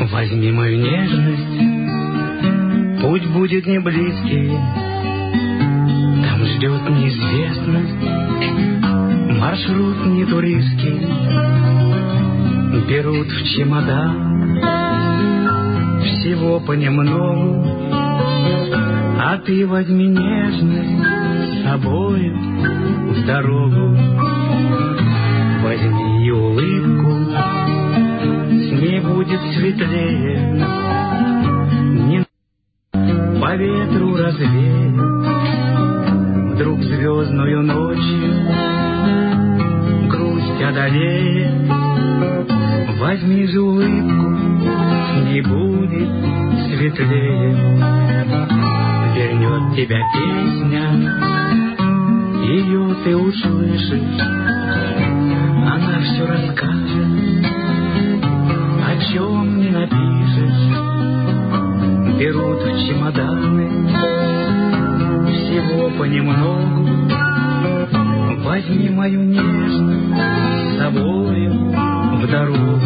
Возьми мою нежность, путь будет не близкий, там ждет неизвестность, маршрут не туристский. Берут в чемодан всего понемногу, а ты возьми нежность с собой в дорогу. Возьми и улыбку, с ней будет светлее, не по ветру развеет вдруг звездную ночью грусть одолеет. Возьми же улыбку, с ней будет светлее, вернет тебя песня, ее ты услышишь, она все расскажет, о чем не напишешь. Берут в чемоданы всего понемногу, возьми мою нежность с собою в дорогу.